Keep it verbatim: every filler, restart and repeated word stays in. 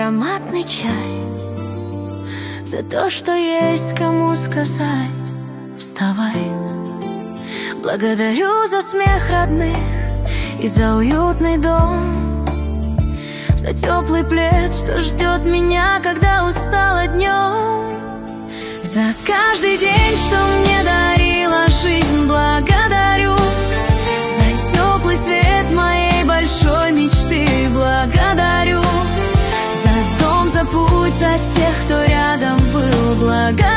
ароматный чай, за то, что есть кому сказать «вставай». Благодарю за смех родных и за уютный дом, за теплый плед, что ждет меня, когда устала днем. За каждый день, что мне дарила жизнь, благодарю. За теплый свет моей большой мечты благодарю. За дом, за путь, за тех, кто рядом был, благодарю.